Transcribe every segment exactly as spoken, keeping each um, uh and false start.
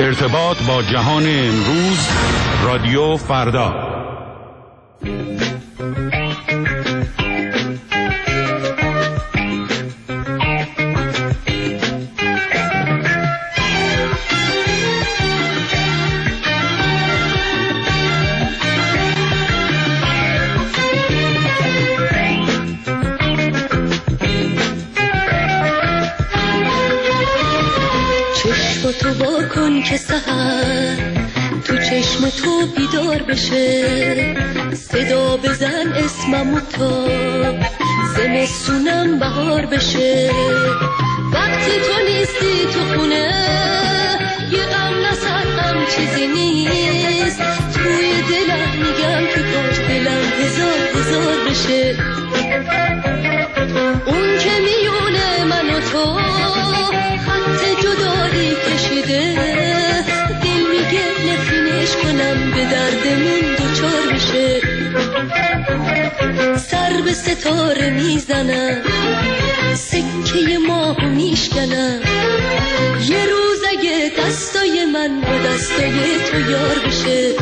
ارتباط با جهان امروز، رادیو فردا. تو با کن که سحر تو چشم تو بیدار بشه، صدا بزن اسممو تا زمستونم بهار بشه. وقتی تو نیستی تو خونه یه غم نسر غم چیزی نیست، توی دلم میگم که کاش دلم هزار هزار بشه. اون که میونه من و تو خط جدایی کشیده، دل میگه نفرینش کنم به دردمون دوچار بشه. سر به ستاره میزنم، سکه ماهو میشکنم، یه روز اگه دستای من با دستای تو یار بشه.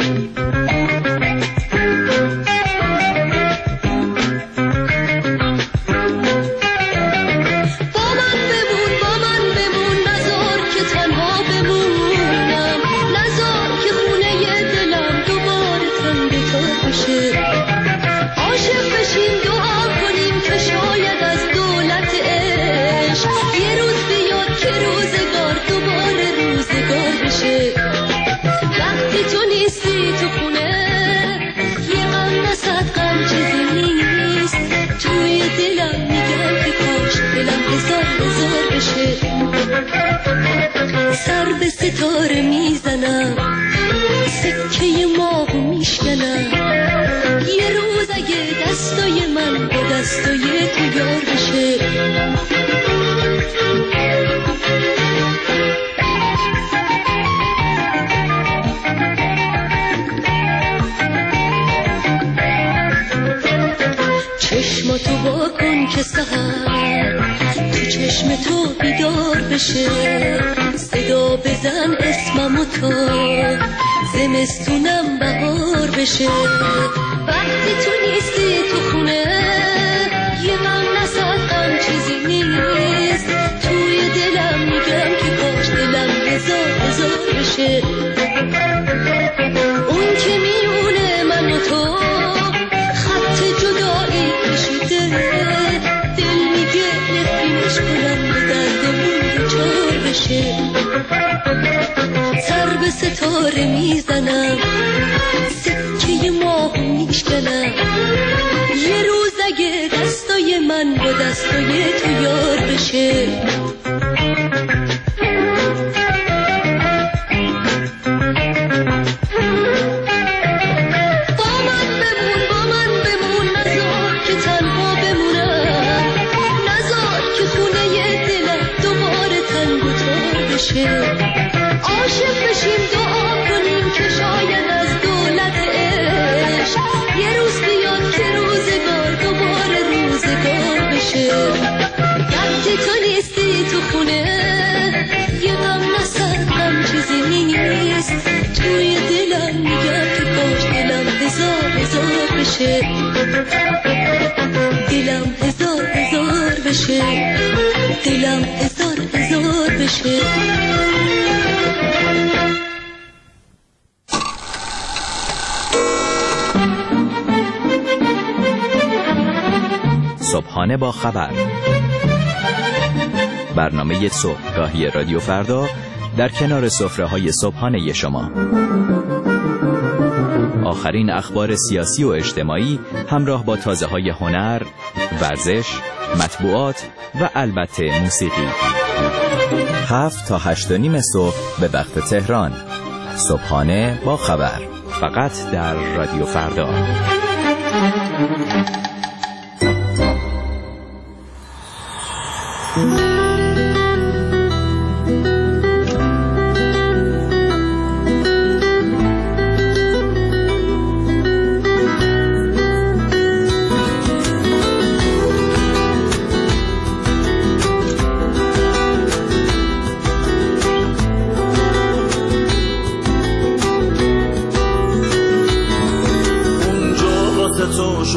سر به ستاره میزنم، سکه ماهو میشکنم، یه روز اگه دستای من با دستای تو یار بشه. چشماتو با کن که سحر تو چشم تو بیدار بشه، صدا بزن اسممو تا زمستونم بهار بشه. وقتی تو نیستی تو خونه یه غم نسد غم چیزی نیست، توی دلم میگم که کاش دلم هزار هزار بشه. اون که میونه من و تو خط جدایی کشیده، دل میگه نفرینش کنم به دردمون دوچار بشه. سر به ستاره میزنم، سکه ماهو میشکنم، یه روز اگه دستای من با دستای تو یار بشه. عاشق بشیم دعا کنیم که شاید از دولت عشق یه روز بیاد که روزگار دوباره روزگار بشه. وقتی تو نیستی تو خونه یه غم نسد غم چیزی نیست، توی دلم میگم که کاش دلم هزار هزار بشه. دلم هزار هزار بشه، دلم هزار هزار بشه. صبحانه با خبر، برنامه صبحگاهی رادیو فردا در کنار سفره‌های صبحانه شما. آخرین اخبار سیاسی و اجتماعی همراه با تازه‌های هنر، ورزش، مطبوعات و البته موسیقی. هفت تا هشت و نیم صبح به وقت تهران. صبحانه با خبر، فقط در رادیو فردا.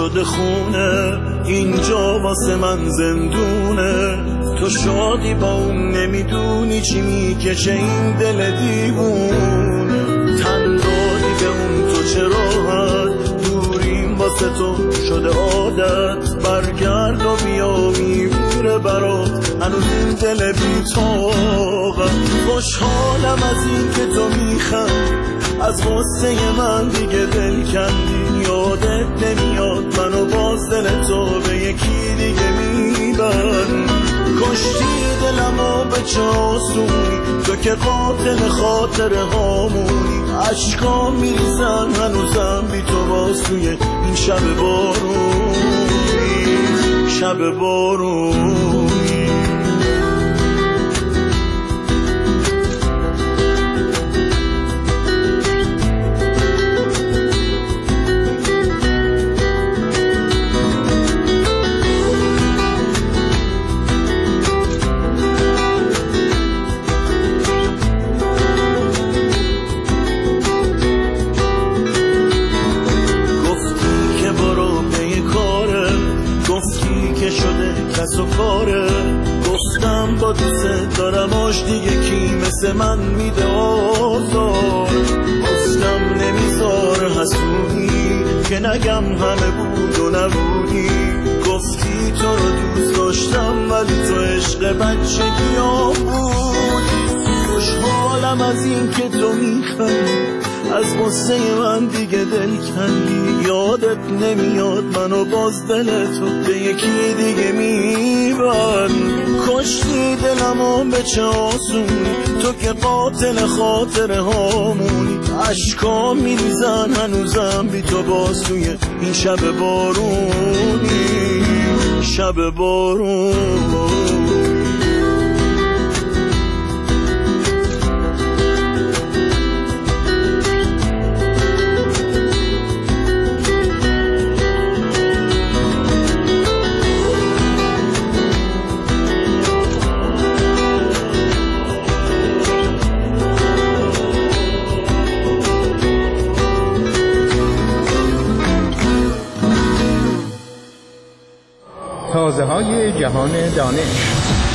شده خونه، اینجا واسه من زندونه. تو شادی با اون نمیدونی چی میکشه این دل دیوونه. تن دادی به اون تو چه راحت، دوریم واسه تو شده عادت. برگرد و بیا میمیره برات هنوز این دل بی‌طاقت. خوشحالم از این که تو میخندی، از غصه من دیگه دل کندی. یادت نمیاد منو باز دل تو به یکی دیگه میبری. کشتی دلمو به چه آسونی، تو که قاتل خاطره هامونی. عشقام میریزن هنوزم بی تو باز توی این شب بارونی، شب بارونی. کس و کاره، گفتم با دوست دارم آش دیگه کی مثل من میده آزار. گفتم نمیذاره حسودی که نگم همه بود و نبودی. گفتی تو رو دوست داشتم ولی تو عشق بچگی ها بودی. خوشحالم از این که تو میخندی، از غصه من دیگه دل کندی. یادت نمیاد منو باز دل تو به یکی دیگه میبر. کشتی دلمو به چه آسونی، تو که قاتل خاطره هامونی. عشقام میریزن هنوزم بی تو باز توی این شب بارونی، شب بارونی. تازه های جهان دانش.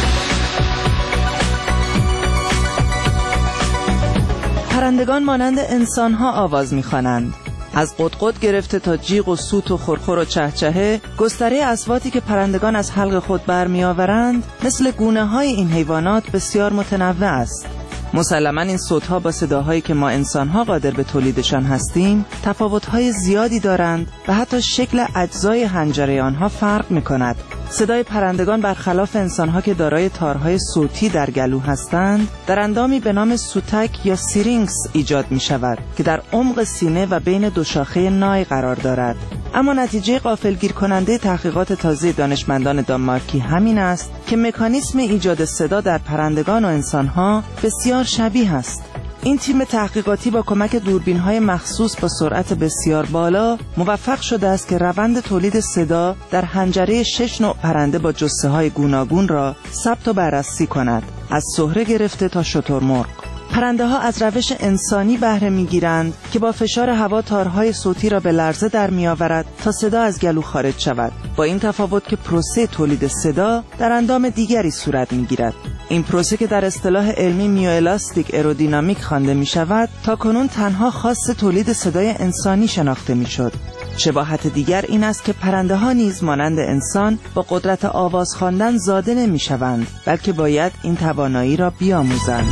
پرندگان مانند انسان‌ها آواز می‌خوانند. از قدقد گرفته تا جیغ و سوت و خرخر و چهچهه، گستره اصواتی که پرندگان از حلق خود برمی‌آورند مثل گونه‌های این حیوانات بسیار متنوع است. مسلماً این صوت‌ها با صداهایی که ما انسان‌ها قادر به تولیدشان هستیم تفاوت‌های زیادی دارند و حتی شکل اجزای حنجره آنها فرق می‌کند. صدای پرندگان برخلاف انسان‌ها که دارای تارهای صوتی در گلو هستند، در اندامی به نام سوتک یا سیرینکس ایجاد می‌شود که در عمق سینه و بین دو شاخه نای قرار دارد. اما نتیجه غافلگیر کننده تحقیقات تازه دانشمندان دانمارکی همین است که مکانیسم ایجاد صدا در پرندگان و انسان‌ها بسیار شبیه است. این تیم تحقیقاتی با کمک دوربین‌های مخصوص با سرعت بسیار بالا موفق شده است که روند تولید صدا در حنجره شش نوع پرنده با جثه‌های گوناگون را ثبت و بررسی کند، از سهره گرفته تا شترمرغ. پرنده ها از روش انسانی بهره میگیرند که با فشار هوا تارهای صوتی را به لرزه در میآورد تا صدا از گلو خارج شود. با این تفاوت که پروسه تولید صدا در اندام دیگری صورت میگیرد. این پروسه که در اصطلاح علمی میوالاستیک ایرودینامیک خوانده می شود تا کنون تنها خاص تولید صدای انسانی شناخته می شد. شباهت دیگر این است که پرنده ها نیز مانند انسان با قدرت آواز خواندن زاده نمی شوند، بلکه باید این توانایی را بیاموزند.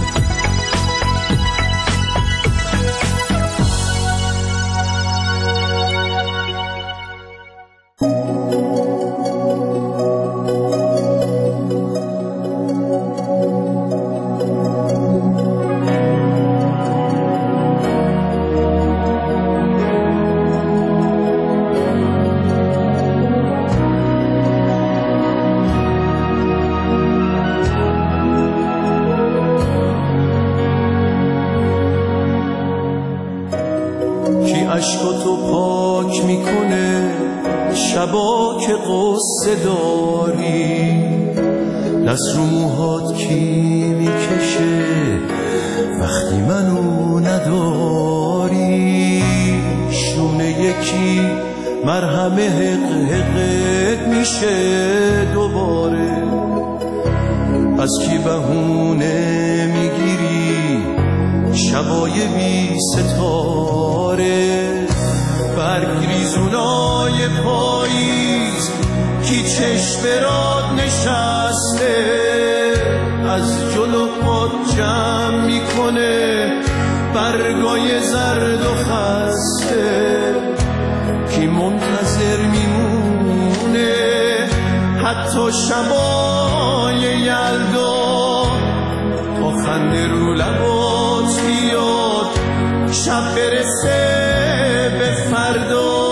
عشقاتو پاک میکنه شبا که قصه داری، دست رو موهات کی میکشه وقتی منو نداری، شونه یکی مرهم حق قد میشه دوباره. از کی بهونه میگیری شبای بی ستاره؟ برگ ریزونای پاییز کی چشم راد نشسته، از جلو پات جمع میکنه برگای زرد و خسته. کی منتظر میمونه حتی شبای یلدا، تا خنده رو لبات بیاد شب برسه به فردا.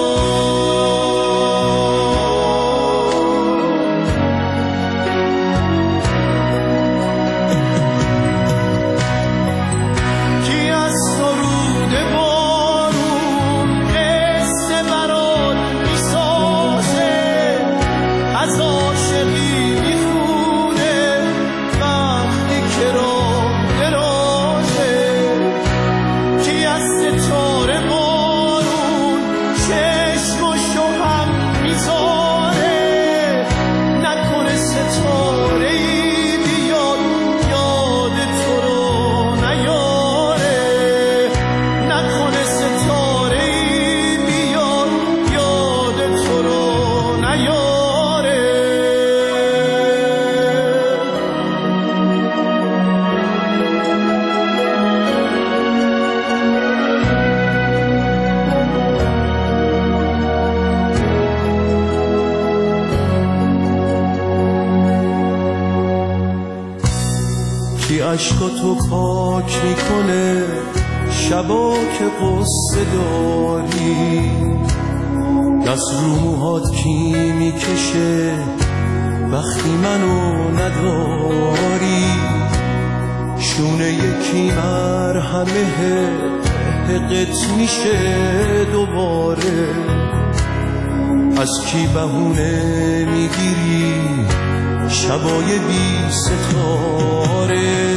عشقاتو پاک میکنه شبا که قصه داری، دست رو موهات کی میکشه وقتی منو نداری. شونه یکی مرهمه حقت میشه دوباره. از کی بهونه میگیری شبای بی ستاره؟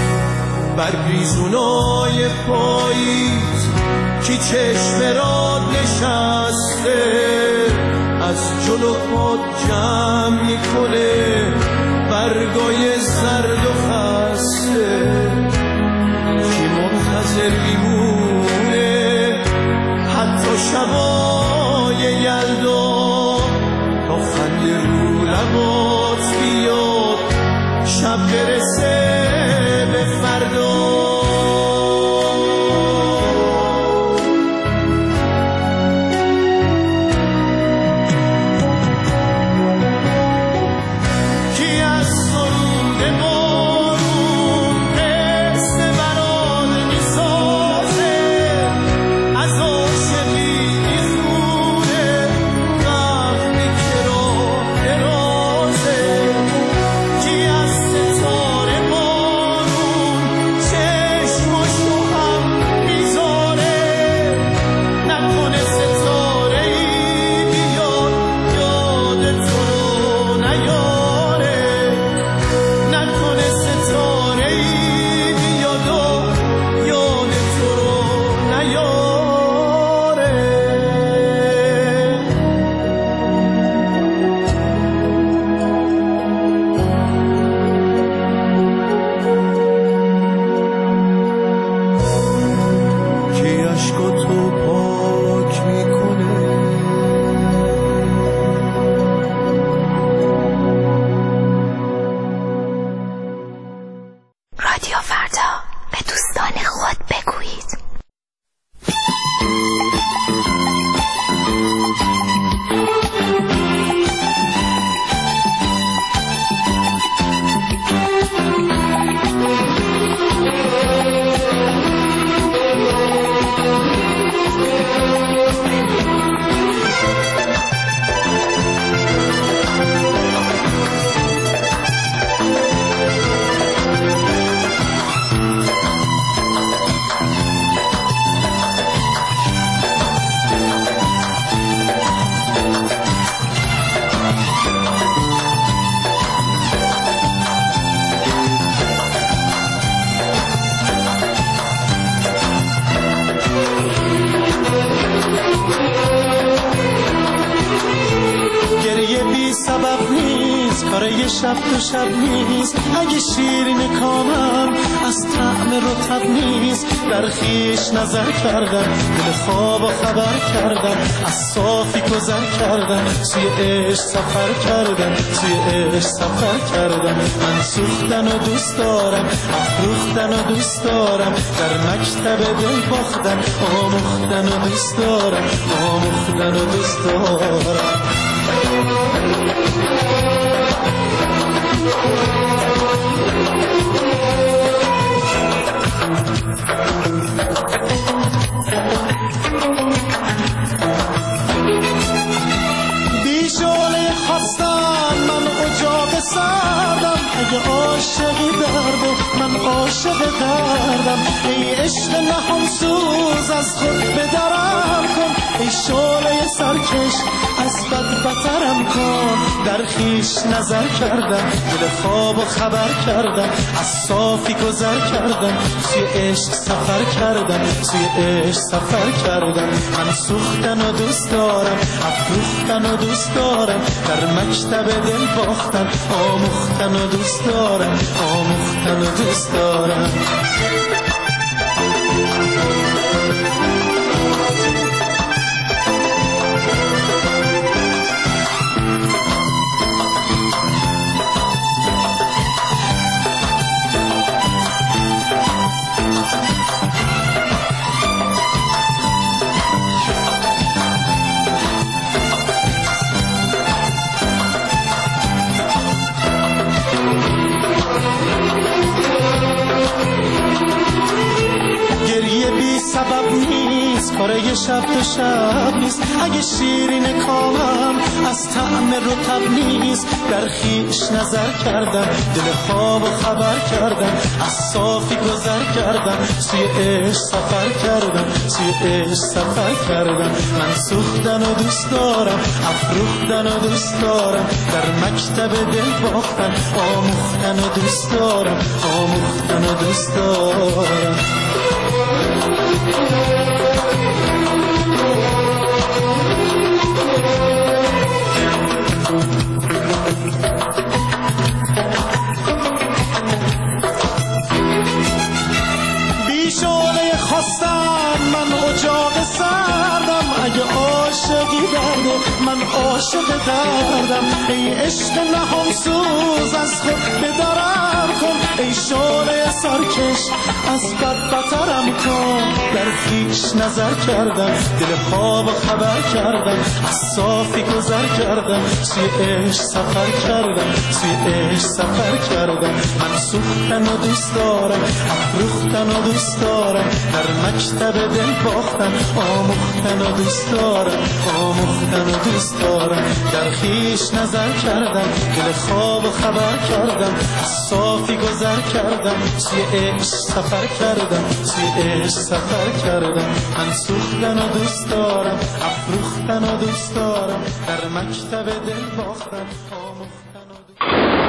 برگریزونای پاییز کی چشم راد نشسته، از جلو پاد جمع میکنه برگای زرد و خسته. کی منتظر میمونه حتی شبای یلدا، تا خنده رو لبات بیاد شب برسه به فردا. کی از سرود بارون شب دو شب نیست، اگه شیرین کامم از طعم رطب نیست. در خیش نظر کردم، دل خواب و خبر کردم، از صافی گذر کردم، توی عشق سفر کردم، توی عشق سفر کردم. من سوختن و دوست دارم، افروختن و دوست دارم، در مکتب دل باختن، آموختن و دوست دارم، آموختن و دوست دارم. بیشونه خواستم من اجاق سردم، اگه عاشقی درده من عاشق دردم. ای عشق نهان سوز از خود بدرم کن، ای شعله سرکش از بد بترم کن. در خیش نظر کردم، دل خواب و خبر کردم، از صافی گذر کردم، توی عشق سفر کردم، توی عشق سفر کردم. من سوختن و دوست دارم، افروختن و دوست دارم، در مکتب دل باختن، آموختن و دوست دارم، آموختن و دوست دارم. سبب نیست، کاره یه شب دو شب نیست، اگه شیرین کامم از طعم رطب نیست. در خیش نظر کردم، دل خواب و خبر کردم، از صافی گذر کردم، توی عشق سفر کردم، توی عشق سفر کردم. من سوختن و دوست دارم، افروختن و دوست دارم، در مکتب دل باختن، آموختن و دوست دارم، آموختن و دوست دارم. بیشونه خواستم من اجاق سردم، اگه عاشقی درده من عاشق دردم. ای عشق نهان سوز از خود بدرم کن، ای شعله سرکش از بد بترم کن. در خیش نظر کردم، دل خواب و خبر کردم، از صافی گذر کردم، توی عشق سفر کردم، توی عشق سفر کردم. من سوختن و دوست دارم، افروختن و دوست دارم، در مکتب دل باختن، آموختن و دوست دارم، آموختن و دوست دارم. در خیش نظر کردم، دل خواب و خبر کردم، از صافی گذر کردم، توی عشق سفر کردم، توی عشق سفر کردم. من سوختن و دوست دارم، افروختن و دوست دارم، در مکتب دل باختن، آموختن و دوست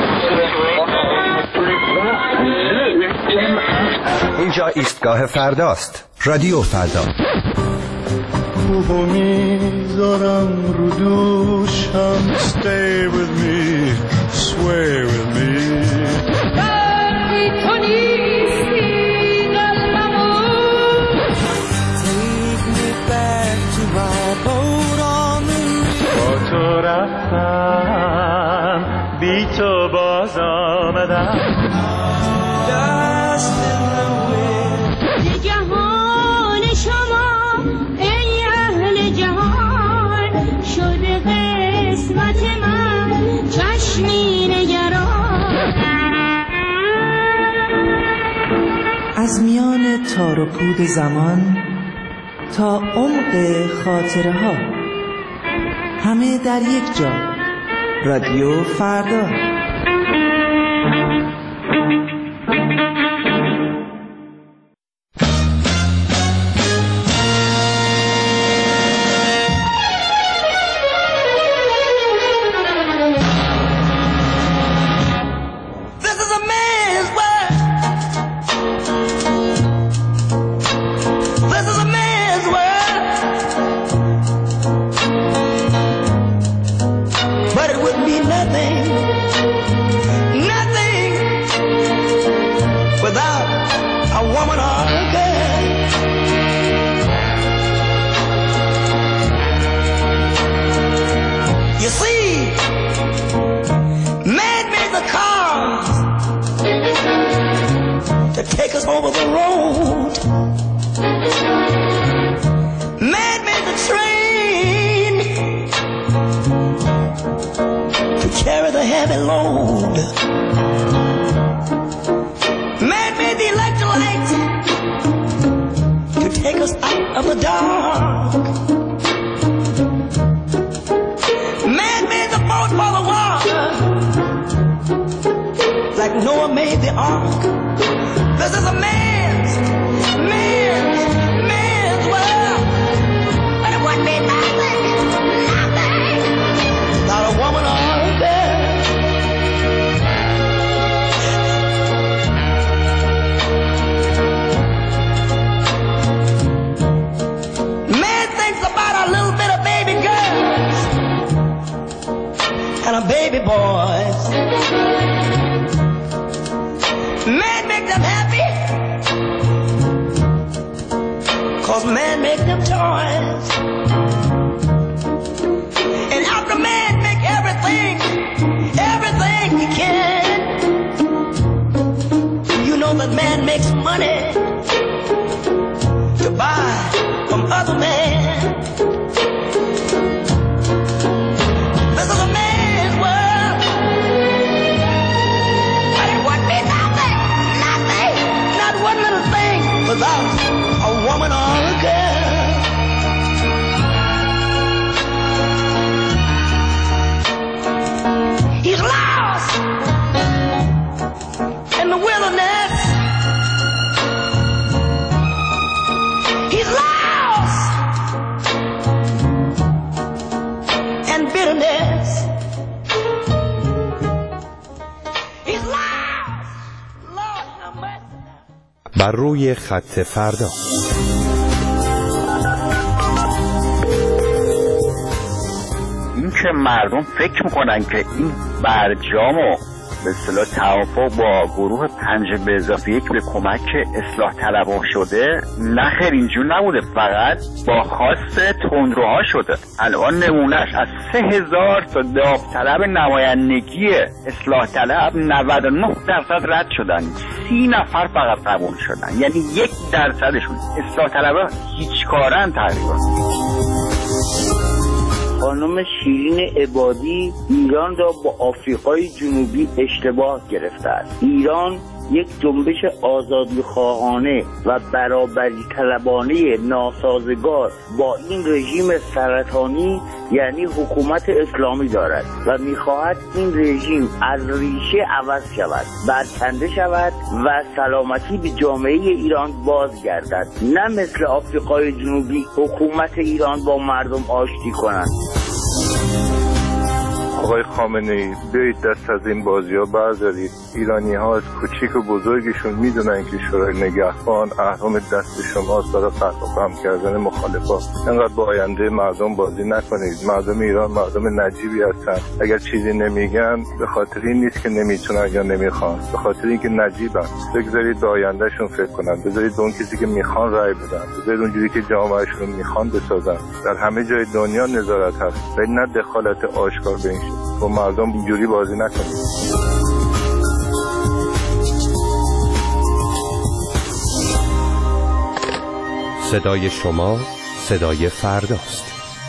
دارم. اینجا ایستگاه فرداست، رادیو فردا. خوبو میذارم رو دوشم، stay with me, sway with me. وقتی تو نیستی قلبمو Take me back to my boat on the river. با تو رفتم، بی تو باز آمدم. Dust in the wind. جهان شما ای اهل جهان، شده قسمت من چشمی نگران. از میان تار و پود زمان تا عمق خاطره ها، همه در یک جا. رادیو فردا. But it would be nothing a woman or a girl. You see, man made the cars to take us over the road. Man made the train to carry the heavy load. Man made the electric light to take us out of the dark. Man made the boat for the water, like Noah made the ark. This is a man's, man's, man's world. But it wouldn't be nothing, nothing, without a woman or a girl. Man thinks about a little bit of baby girls and a baby boys. Man make them happy, cause man make them toys. And after man make everything, everything he can, you know that man makes money to buy from other men. This is a man's world, but it wouldn't be nothing, nothing, not one little thing without a woman or a girl. He's lost in the wilderness. He's lost in bitterness. He's lost. Lord have mercy. بر روی خط فردا. این که مردم فکر میکنن که این برجامو به اصطلاح توافق با گروه پنج به اضافه یک به کمک اصلاح طلبها شده، نه خیر اینجور نبوده، فقط با خواست تندروها شده. الان نمونهش از سه هزار تا داوطلب نمایندگی اصلاح طلب نود و نه درصد رد شدن، سی نفر فقط قبول شدن، یعنی یک درصدشون. اصلاح طلبها هیچ کارن تقریبا. خانم شیرین عبادی ایران را با آفریقای جنوبی اشتباه گرفته است. ایران یک جنبش آزادیخواهانه و برابری طلبانه ناسازگار با این رژیم سرطانی یعنی حکومت اسلامی دارد و می‌خواهد این رژیم از ریشه عوض شود، برکنده شود و سلامتی به جامعه ایران بازگردد، نه مثل آفریقای جنوبی حکومت ایران با مردم آشتی کند. آقای خامنه‌ای بیایید دست از این بازی ها بردارید. ایرانی ها از کوچیک و بزرگشون میدونن که شورای نگهبان اهرم دست شماست برای خفافهم کردن مخالفات. انقدر با آینده مردم بازی نکنید. مردم ایران مردم نجیبی هستن. اگر چیزی نمیگن به خاطر این نیست که نمیتونن یا نمیخوان، به خاطر اینکه نجیبن. بگذارید به آیندهشون فکر کنن، بذارید به اون کسی که میخوان رای بدن، بذارید اونجوری که جامعهشون میخوان بسازن. در همه جای دنیا نظارت هست ولی نه دخالت آشکار به این شکل. با مردم اینجوری بازی نکنید. صدای شما صدای فرداست.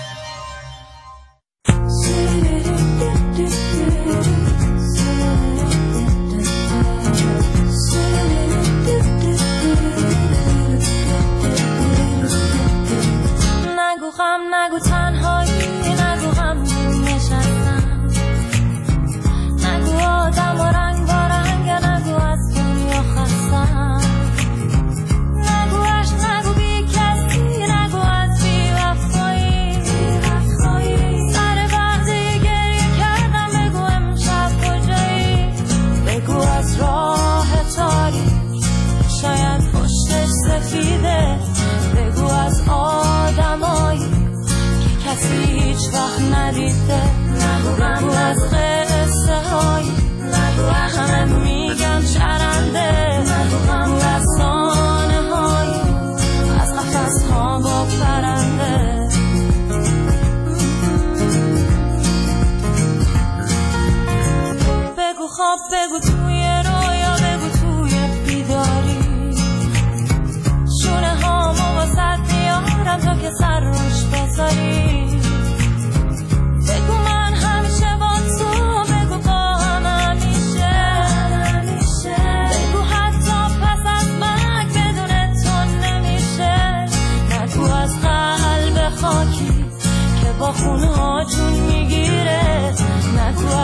نگو غم نگو تنهایی نگو غم نشستم، نگو آدم و رنگ با رنگ، نگو از دنیا خستم، نگو عشق نگو بی کسی، نگو از بی وفایی،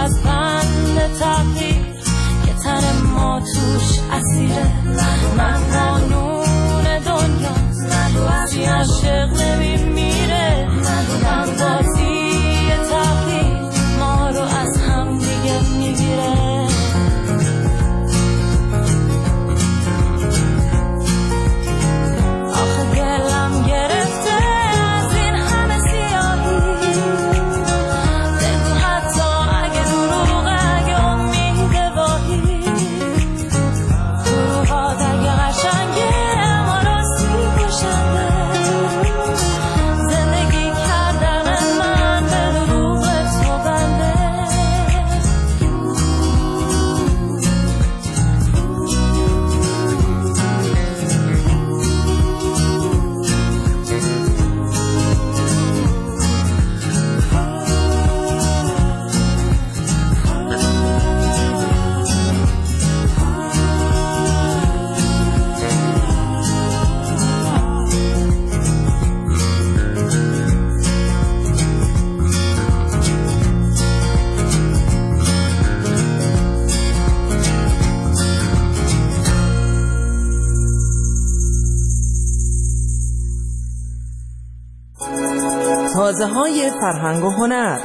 از بند تقدیر که تن ما توش اسیره. من قانون دنیا بازی عشق نمیمیره. من بازی تقدیر ما رو از هم دیگه میگیره. آخه گلم گرفته از این همه سیاهی. بگو حتی اگه دروغه، اگه امید واهی، دروغات اگه قشنگه اما راستی کشنده. زندگی کردن من به دروغ تو بنده. تازه های فرهنگ و هنر.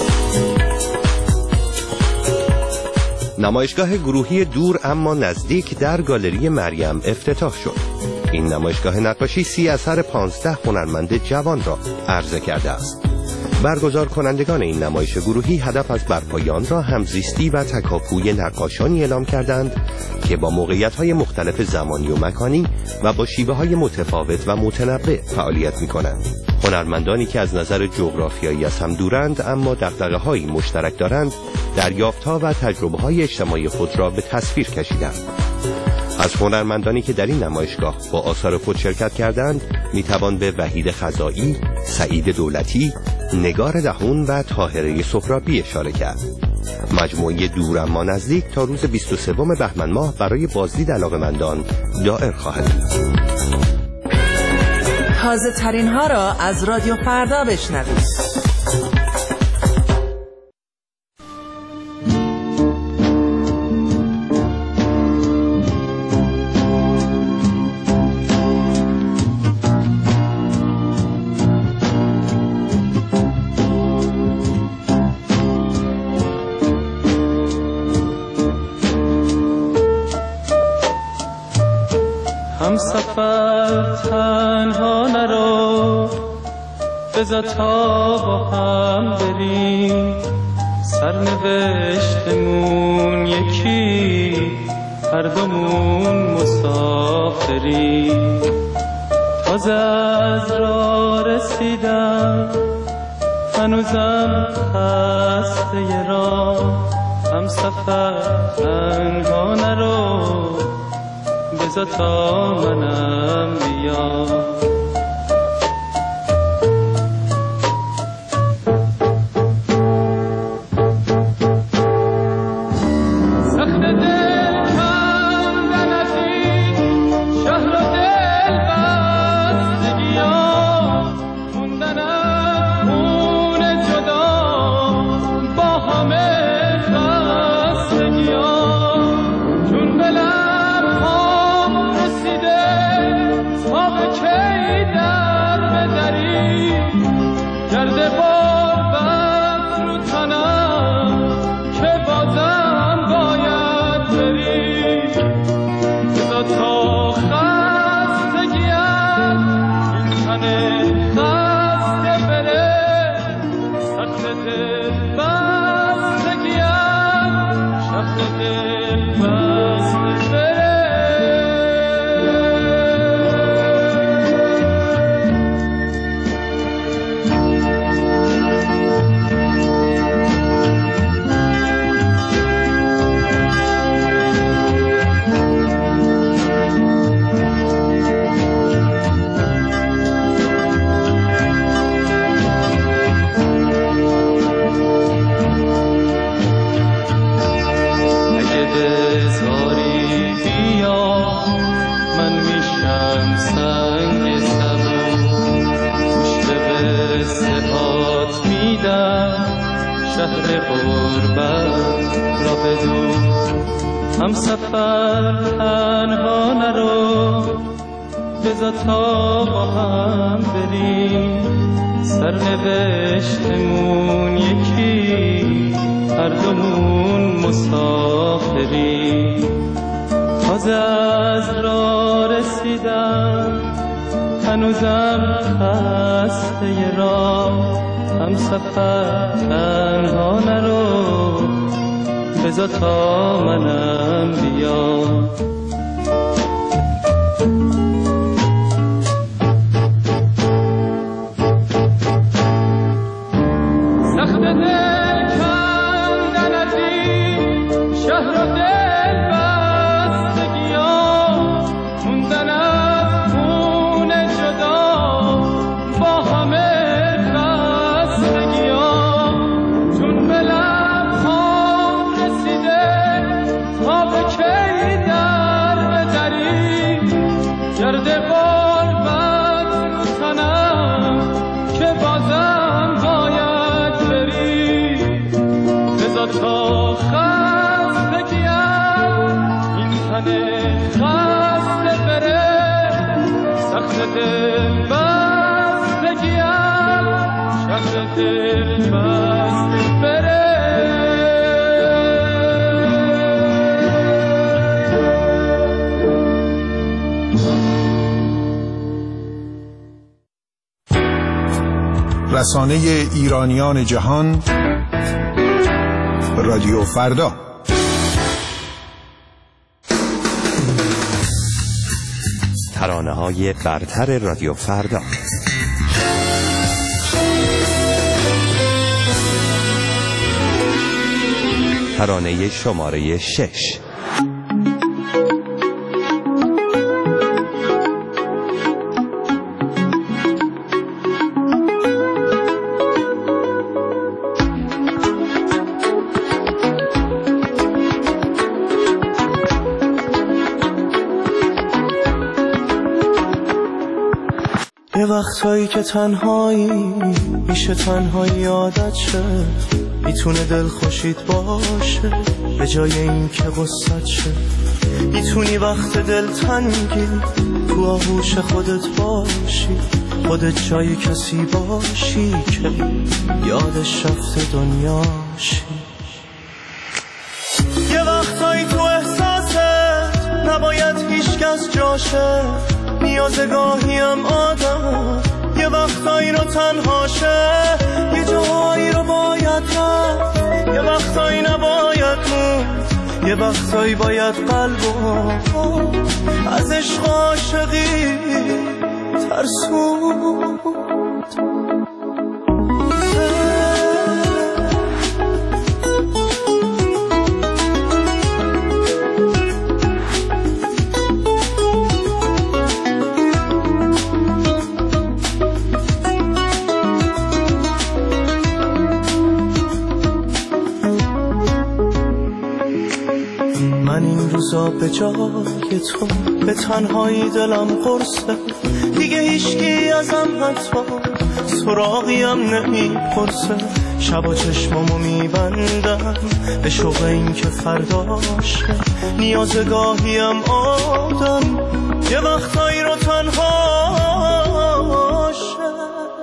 نمایشگاه گروهی دور اما نزدیک در گالری مریم افتتاح شد. این نمایشگاه نقاشی سی اثر پانزده هنرمند جوان را عرضه کرده است. برگزار کنندگان این نمایش گروهی هدف از برپایان را همزیستی و تکاپوی نقاشانی اعلام کردند که با موقعیت‌های مختلف زمانی و مکانی و با شیوه‌های متفاوت و متنوع فعالیت می‌کنند. هنرمندانی که از نظر جغرافیایی از هم دورند اما دغدغه‌هایی مشترک دارند، دریافت‌ها و تجربه‌های اجتماعی خود را به تصویر کشیدند. از هنرمندانی که در این نمایشگاه با آثار خود شرکت کردند میتوان به وحید خزائی، سعید دولتی، نگار دهون و طاهره سهرابی اشاره کرد. مجموعه دور اما نزدیک تا روز بیست و سوم بهمن ماه برای بازدید علاقه‌مندان دائر خواهد بود. تازه ترین ها را از رادیو فردا بشنوید. هم سفر تنها نرو، بذار تا با هم بریم، سرنوشتمون یکی، هر دومون مسافریم. تازه از راه رسیدم، هنوزم خسته راه. هم سفر تنها نرو، بذار تا منم بیام. شهر غربت را بدوز. هم سفر تنها نرو، بذار تا با هم بریم، سرنوشتمون یکی، هر دومون مسافریم. تازه از راه رسیدم، هنوزم خسته راه. هم سفر تنها نرو، بذار تا منم بیام. رسانه ایرانیان جهان، رادیو فردا. ترانه های برتر رادیو فردا. ترانه شماره شش. یه وقتایی که تنهایی میشه، تنهایی عادت شه، میتونه دل خوشید باشه به جای این که غصت شه. میتونی وقت دل تنگی تو آغوش خودت باشی، خودت جای کسی باشی که یادش رفته دنیاشی. یه وقتایی تو احساست نباید هیچکس جاشه، نیاز گاهیم آدم یه وقتایی رو تنهاشه، یه جاهایی رو باید رفت، یه وقتایی نباید موند، یه وقتایی باید قلبو از عشق عاشقی ترسوند. من این روزا به جای تو به تنهایی دلم قرصه، دیگه هیچکی ازم حتی سراغیم نمیپرسه. شب و چشمامو میبندم به شوق این که فرداشه، نیاز گاهیم آدم یه وقتایی رو تنهاشه.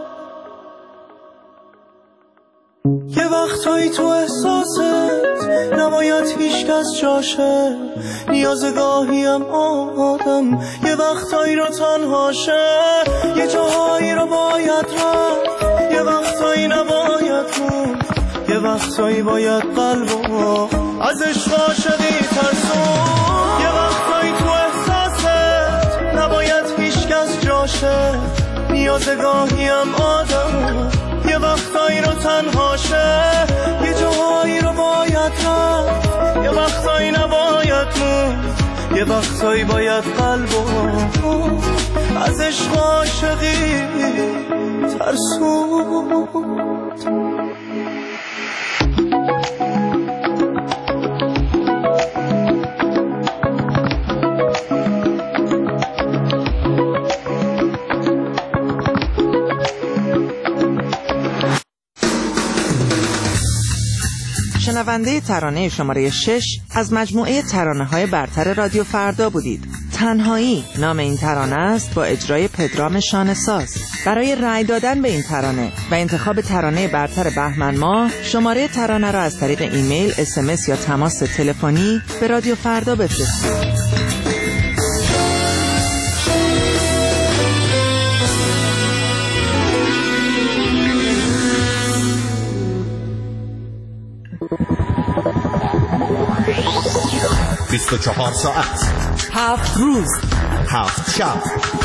یه وقتایی تو احساست نباید هیچکس جاشه، نیاز گاهیم آدم یه وقتایی رو تنهاشه، یه جاهایی رو باید رفت، یه وقتایی نباید موند، یه وقتایی باید قلبو از عشق عاشقی ترسون. یه وقتایی تو احساست نباید هیچکس جاشه، نیاز گاهیم آدم یه وقتایی رو تنهاشه، یه جاهایی رو باید رفت، یه وقتایی نباید موند، یه وقتایی باید قلبو از عشق عاشقی ترسوند. شنونده ترانه شماره شش از مجموعه ترانه‌های برتر رادیو فردا بودید. تنهایی نام این ترانه است با اجرای پدرام شانه‌ساز. برای رأی دادن به این ترانه و انتخاب ترانه برتر بهمن ماه شماره ترانه را از طریق ایمیل، اس ام اس یا تماس تلفنی به رادیو فردا بفرستید. بیست و چهار ساعت، هفت روز، هفت شب،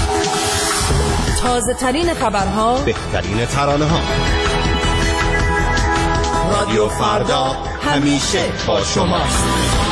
تازه ترین خبرها، بهترین ترانه ها. رادیو فردا همیشه با شماست.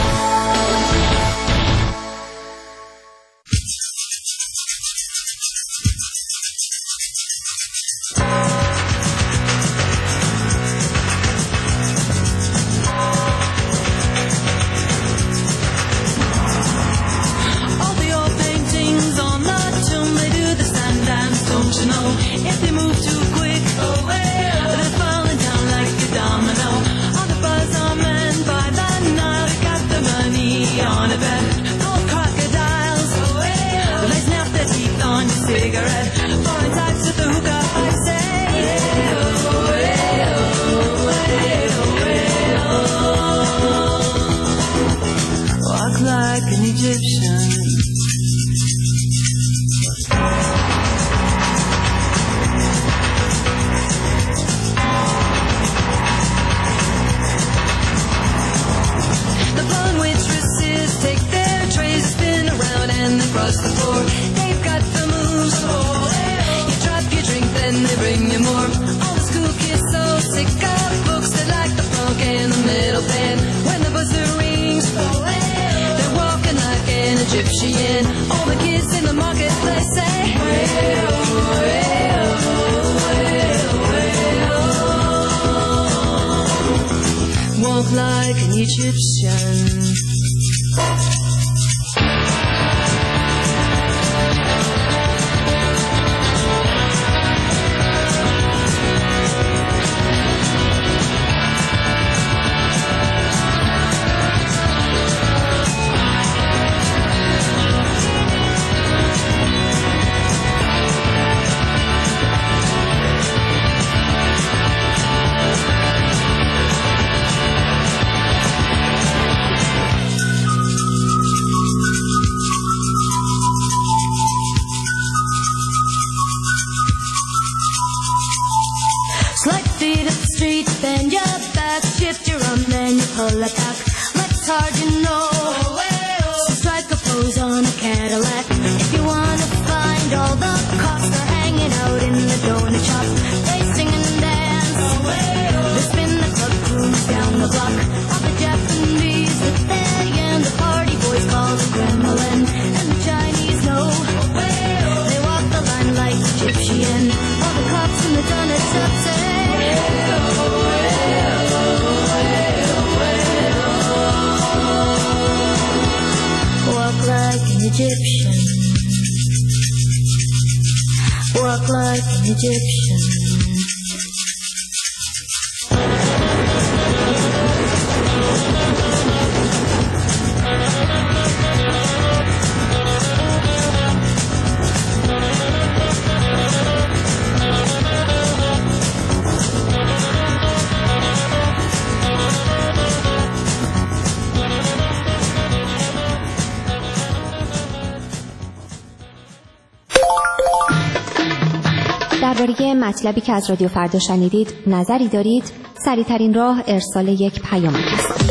درباره مطلبی که از رادیو فردا شنیدید نظری دارید؟ سریع‌ترین راه ارسال یک پیامک است.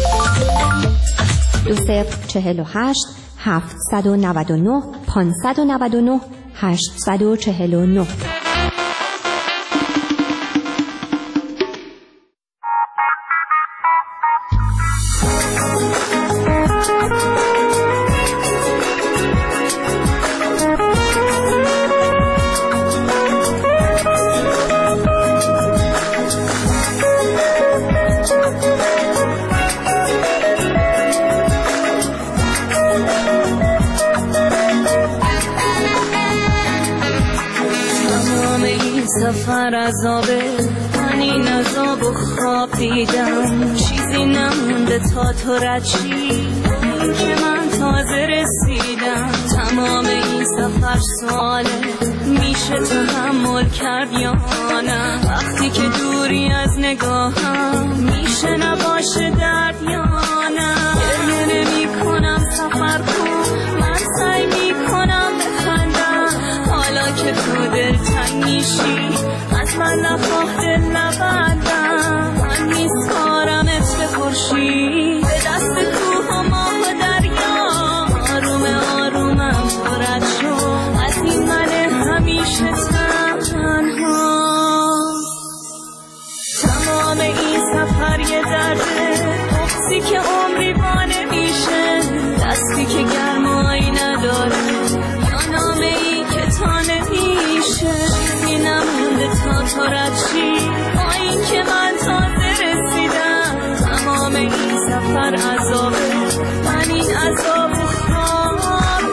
دو صفر چهل و هشت هفتصد و نود و نه پانصد و نود و نه هشتصد و چهل و نه. سفر عذابه من این عذاب و خواب دیدم، چیزی نمونده تا تو رد شی. این که من تازه رسیدم، تمام این سفر ساله، میشه تحمل کرد یا نه؟ وقتی که دوری از نگاهم، میشه نباشه درد یا نه؟ گریه نمی کنم سفر کن، من سعی میکنم بخندم، حالا که تو دل تنگ میشی، از من نخواه دل نبندم. من میسپارمت به خورشید، به دست کوه و ماه و دریا، آروم آرومم تو رد شو از این من همیشه تنها. تمام این سفر یه درده، بغضی که عمری با نمیشه، دستی که گرمایی نداره، یا نامه ای که تا نمیشه. چیزی نمونده تا تو رد شی، با این که من تازه رسیدم. تمام این سفر عذابه، من این عذاب و خواب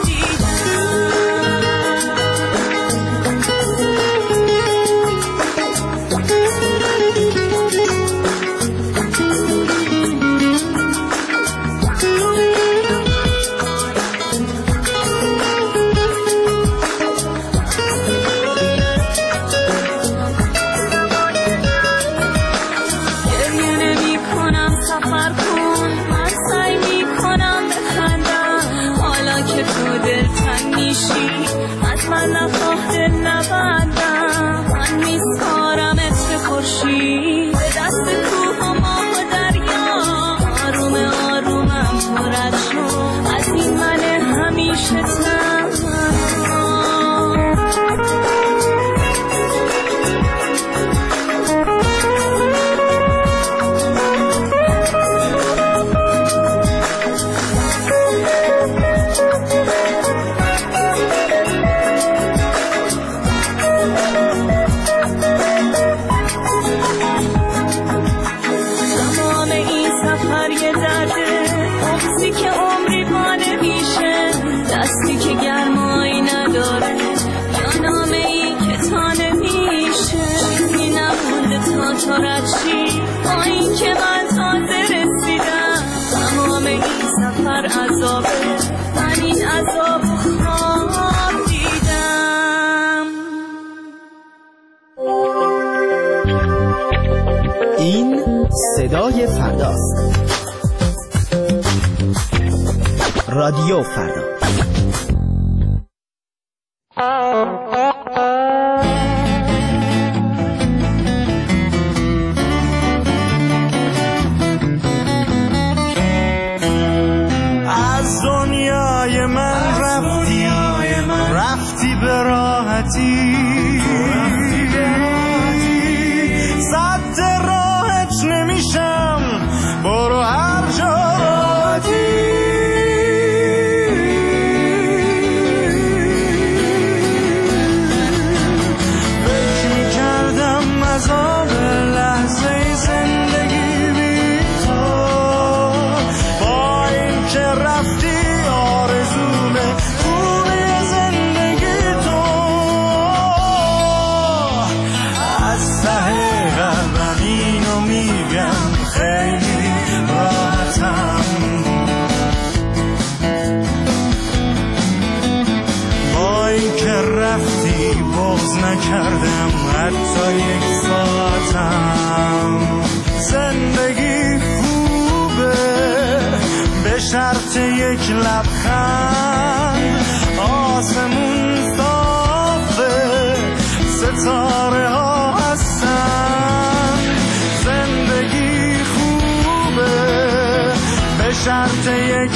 از من نخواه دل نبندم. من میسپارمت به خورشید، به دست کوه و ماه و دریا، آروم آرومم تو رد شو از این من همیشه تنها. با این که من تازه رسیدم، تمام این سفر عذابه، من این عذاب خواب دیدم. این صدای فرداست. رادیو فردا. صد راهت نمیشم، برو هر جا راحتی. فکر میکردم عذاب لحظه زندگی بی تو، با این که رفتی آرزومه خوبی زندگی تو. از ته قلبم اینو میگم، خیلی راحتم. با این که رفتی بغض نکردم حتی یک ساعتم. زندگی خوبه به شرط یک لبخند، آسمون صافه ستاره ها هستن. زندگی خوبه به شرط یک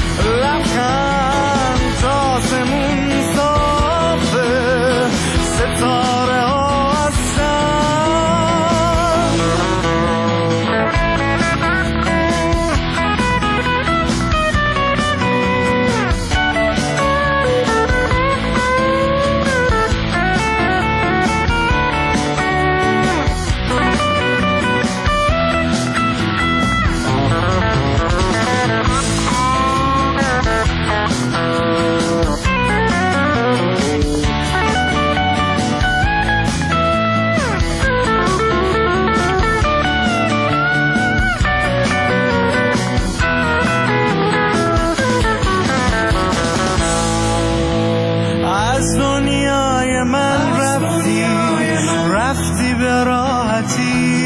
لبخند، آسمون صافه ستاره ها هستن. به راحتی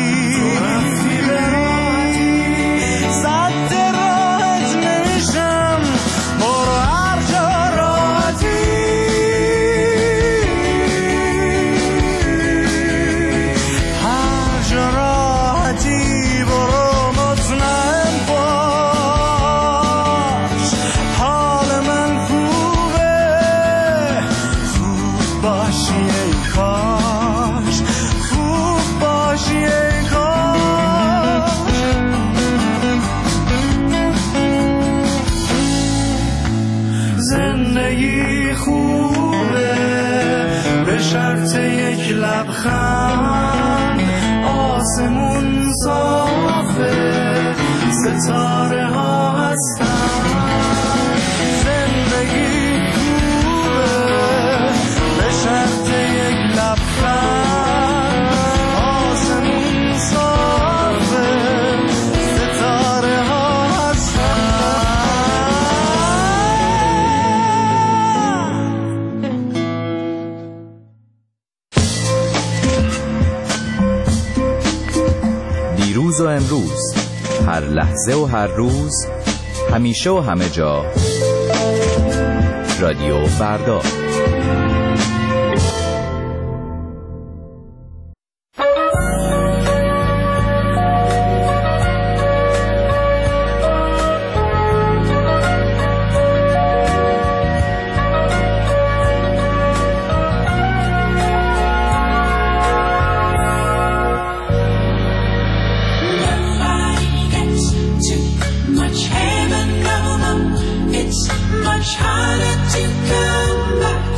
صد راحت نمیشم برو هر جا راحتی هر جا راحتی برو مطمئن باش حال من خوبه خوب باشی ای کاش خوب باشی ای کاش زندگی خوبه به شرط یک لبخند آسمون صافه ستاره ها هستن زندگی خوبه به شرط یک لبخند آسمون صافه ستاره ها هستن دیروز و امروز، هر لحظه و هر روز، همیشه و همه جا، رادیو فردا. Much harder to come back.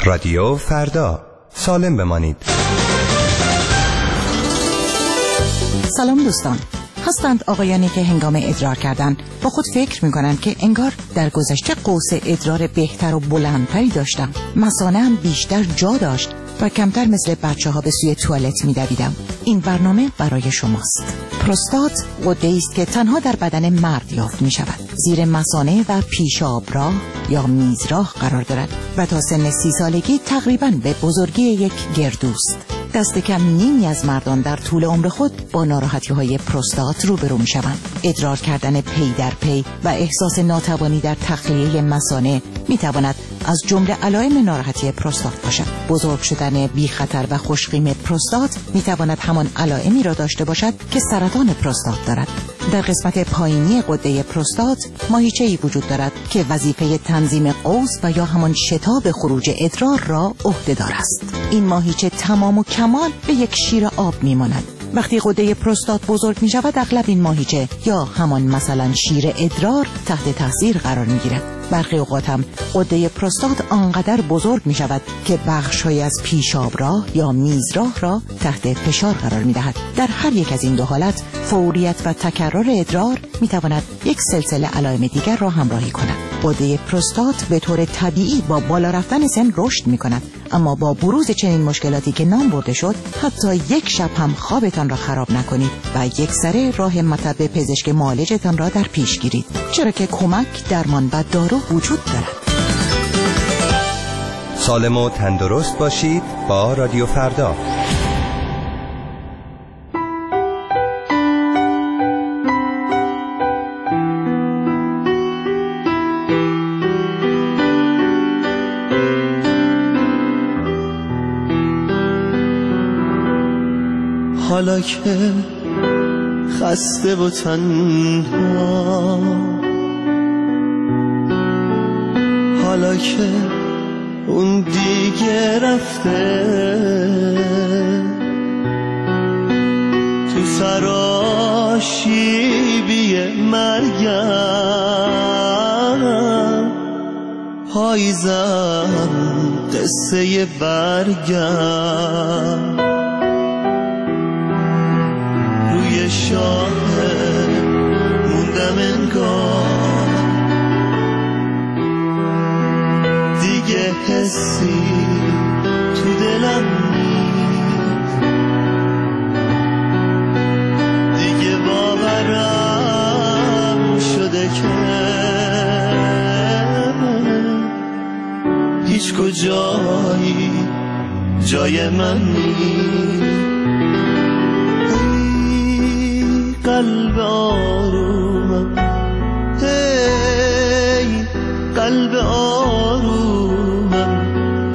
رادیو فردا، سالم بمانید. سلام دوستان. هستند آقایانی که هنگام ادرار کردن با خود فکر می‌کنند که انگار در گذشته قوس ادرار بهتر و بلندتری داشتم، مثانه هم بیشتر جا داشت و کمتر مثل بچه‌ها به سوی توالت می‌دویدم. این برنامه برای شماست. پروستات غده‌ای است که تنها در بدن مرد یافت می‌شود. زیر مثانه و پیشابراه یا میزراه قرار دارد و تا سن سی سالگی تقریباً به بزرگی یک گردوست. دست کم نیمی از مردان در طول عمر خود با ناراحتی‌های پروستات روبرو می‌شوند. ادرار کردن پی در پی و احساس ناتوانی در تخلیه مثانه می‌تواند از جمله علائم ناراحتی پروستات باشد. بزرگ شدن بی خطر و خوشقیم پروستات می‌تواند همان علائمی را داشته باشد که سرطان پروستات دارد. در قسمت پایینی غده پروستات ماهیچه‌ای وجود دارد که وظیفه تنظیم قوس و یا همان شتاب خروج ادرار را عهده‌دار است. این ماهیچه تمام و کمال به یک شیر آب می‌ماند. وقتی غده پروستات بزرگ می شود اغلب این ماهیچه یا همان مثلا شیر ادرار تحت تاثیر قرار می گیرد. برخی اوقات هم غده پروستات آنقدر بزرگ می شود که بخش‌های از پیشابراه یا میزراه را تحت فشار قرار می دهد. در هر یک از این دو حالت فوریت و تکرار ادرار می تواند یک سلسله علائم دیگر را همراهی کند. غده پروستات به طور طبیعی با بالا رفتن سن رشد می کند، اما با بروز چنین مشکلاتی که نام برده شد حتی یک شب هم خوابتان را خراب نکنید و یک سره راه مطب پزشک معالجتان را در پیش گیرید، چرا که کمک، درمان و دارو وجود دارد. سالم و تندرست باشید با رادیو فردا. حالا که خسته و تنها، حالا که اون دیگه رفته، تو سراشیبی مرگم پاییزم قصه برگم، شاهد موندم انگار دیگه حسی تو دلم نیست، دیگه باورم شده که هیچ کجایی جای من نیست. قلب آرومم، هی قلب آرومم،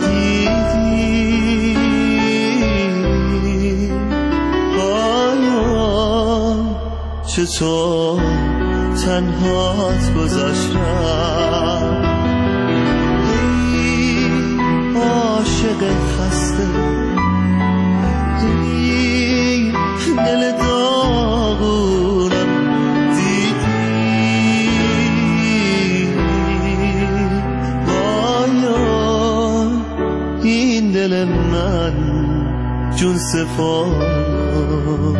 دیدی آیا چطور تنهات گذاشتم، هی عاشق خسته، هی دل داغونم، دیدی بایا این دل من جون سفار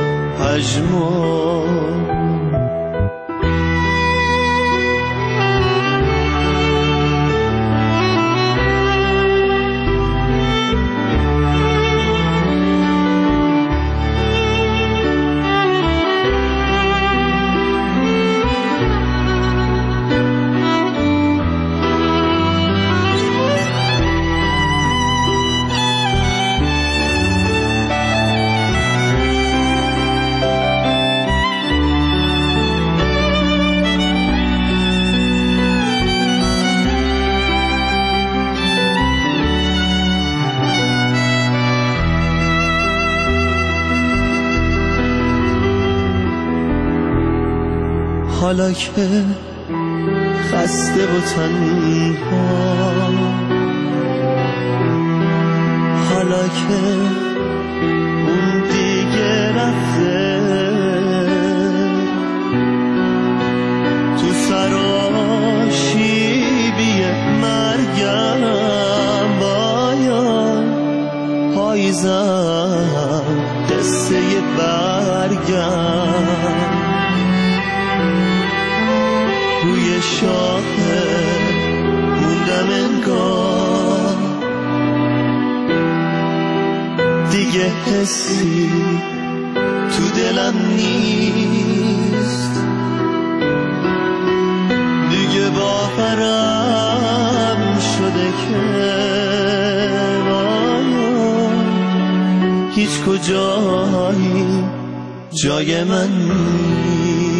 پژمرد. حالا که خسته و تنها، حالا که اون دیگه رفته، تو سراشیبی مرگم با آویزم قصه برگم روی شاخه موندم انگار دیگه حسی تو دلم نیست دیگه باورم شده که هیچ کجایی جای من نیست